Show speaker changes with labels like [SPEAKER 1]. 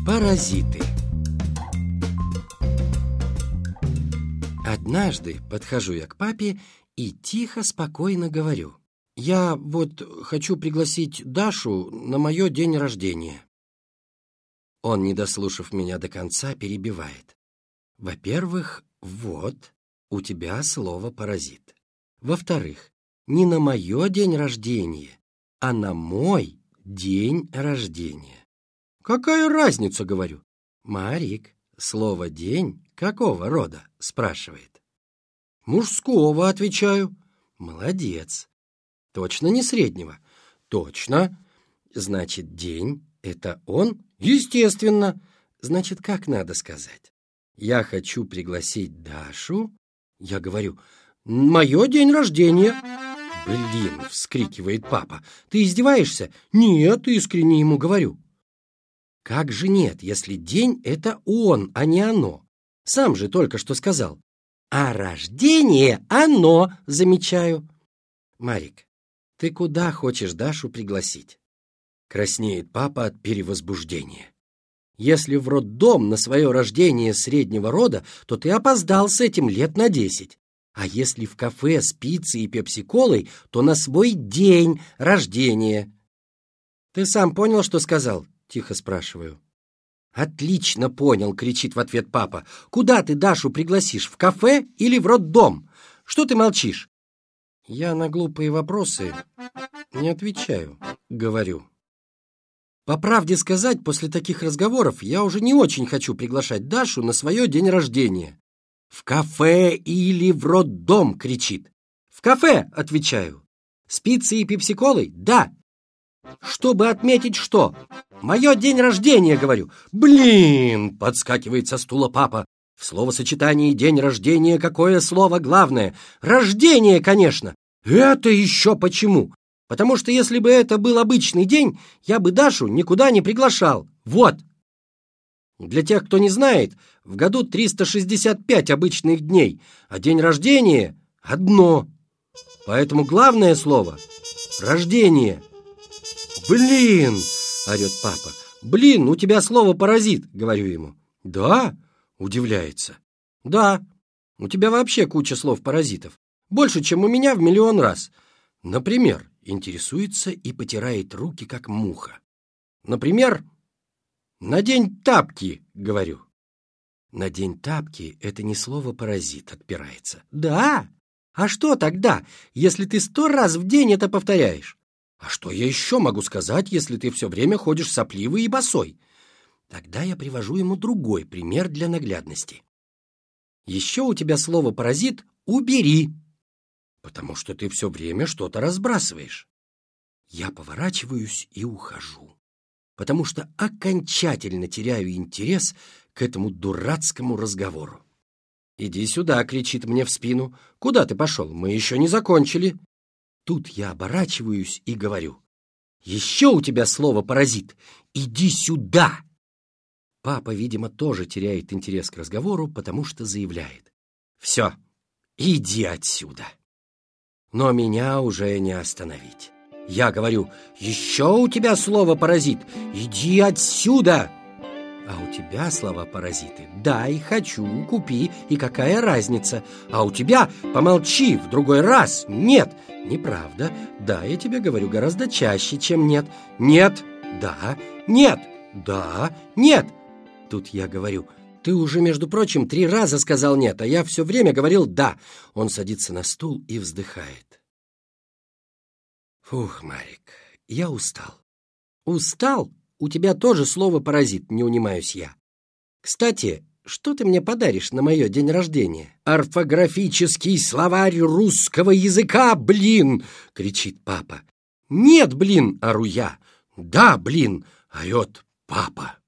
[SPEAKER 1] Паразиты. Однажды подхожу я к папе и тихо, спокойно говорю: «Я вот хочу пригласить Дашу на мое день рождения». Он, не дослушав меня до конца, перебивает: «Во-первых, вот у тебя слово «паразит». Во-вторых, не на мое день рождения, а на мой день рождения». «Какая разница?» — говорю. «Марик, слово «день» какого рода?» — спрашивает. «Мужского», — отвечаю. «Молодец. Точно не среднего?» «Точно. Значит, день — это он?» «Естественно. Значит, как надо сказать? Я хочу пригласить Дашу». Я говорю: «Мое день рождения». «Блин!» — вскрикивает папа. «Ты издеваешься?» «Нет», — искренне ему говорю. «Как же нет, если день — это он, а не оно? Сам же только что сказал». «А рождение — оно», — замечаю. «Марик, ты куда хочешь Дашу пригласить?» Краснеет папа от перевозбуждения. «Если в роддом на свое рождение среднего рода, то ты опоздал с этим лет на 10. А если в кафе с пиццей и пепси-колой, то на свой день рождения». «Ты сам понял, что сказал?» — тихо спрашиваю. «Отлично понял!» — кричит в ответ папа. «Куда ты Дашу пригласишь, в кафе или в роддом? Что ты молчишь?» Я на глупые вопросы не отвечаю, говорю. По правде сказать, после таких разговоров я уже не очень хочу приглашать Дашу на свое день рождения. «В кафе или в роддом!» — кричит. «В кафе!» — отвечаю. «С пиццей и пепси-колой?» «Да!» «Чтобы отметить что?» «Мое день рождения!» — говорю. «Блин!» — подскакивает со стула папа. В словосочетании «день рождения» какое слово главное? «Рождение», конечно! Это еще почему? Потому что если бы это был обычный день, я бы Дашу никуда не приглашал. Вот! Для тех, кто не знает, в году 365 обычных дней, а день рождения — одно. Поэтому главное слово — рождение. «Блин!» — орет папа. «Блин, у тебя слово «паразит», — говорю ему. «Да?» — удивляется. «Да, у тебя вообще куча слов-паразитов. Больше, чем у меня в миллион раз. Например», — интересуется и потирает руки, как муха. «Например, надень тапки», — говорю. «Надень тапки» — это не слово «паразит», — отпирается. «Да? А что тогда, если ты 100 раз в день это повторяешь? А что я еще могу сказать, если ты все время ходишь сопливый и босой?» Тогда я привожу ему другой пример для наглядности. «Еще у тебя слово «паразит» убери, потому что ты все время что-то разбрасываешь». Я поворачиваюсь и ухожу, потому что окончательно теряю интерес к этому дурацкому разговору. «Иди сюда!» — кричит мне в спину. «Куда ты пошел? Мы еще не закончили». Тут я оборачиваюсь и говорю: «Еще у тебя слово «паразит». Иди сюда!» Папа, видимо, тоже теряет интерес к разговору, потому что заявляет: «Все, иди отсюда». Но меня уже не остановить. Я говорю: «Еще у тебя слово «паразит». Иди отсюда!» «А у тебя слова «паразиты»? Дай, хочу, купи, и какая разница? А у тебя помолчи, в другой раз. Нет, неправда. Да, я тебе говорю гораздо чаще, чем нет. Нет, да, нет, да, нет». Тут я говорю: «Ты уже, между прочим, 3 раза сказал «нет», а я все время говорил «да». Он садится на стул и вздыхает. «Фух, Марик, я устал». «Устал? У тебя тоже слово «паразит», не унимаюсь я. Кстати, что ты мне подаришь на мое день рождения?» «Орфографический словарь русского языка, блин!» — кричит папа. «Нет, блин!» — ору я. «Да, блин!» — орет папа.